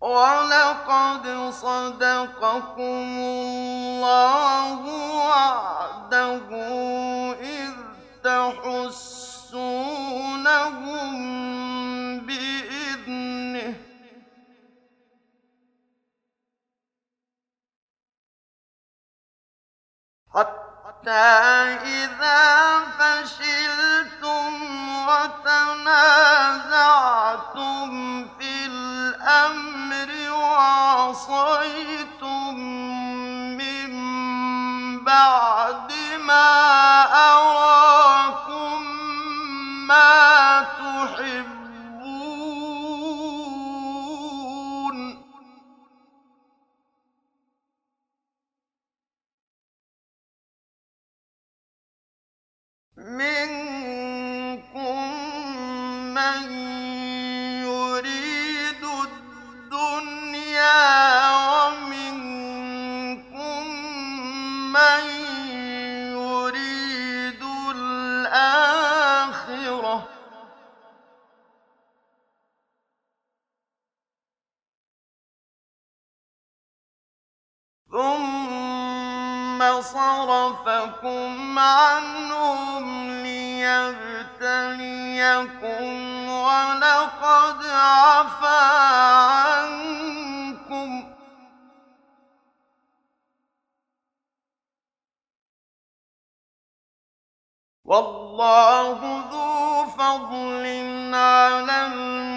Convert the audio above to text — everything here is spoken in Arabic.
وَلَقَدْ صَدَقَكُمُ اللَّهُ وَعْدَهُ إِذْ تَحُسُّونَهُم بِإِذْنِهِ ۖ حَتَّىٰ إِذَا فَشِلْتُمْ وَتَنَازَعْتُمْ فِي الْأَمْرِ وَعَصَيْتُم مِّن بَعْدِ مَا أَرَاكُم مَّا تُحِبُّونَ ۚ مِنكُم مَّن يُرِيدُ الدُّنْيَا وَمِنكُم مَّن يُرِيدُ الْآخِرَةَ ۚ ثُمَّ صَرَفَكُمْ عَنْهُمْ لِيَبْتَلِيَكُمْ ۖ وَلَقَدْ عَفَا عَنكُمْ ۗ وَاللَّهُ ذُو فَضْلٍ عَلَى النَّاسِ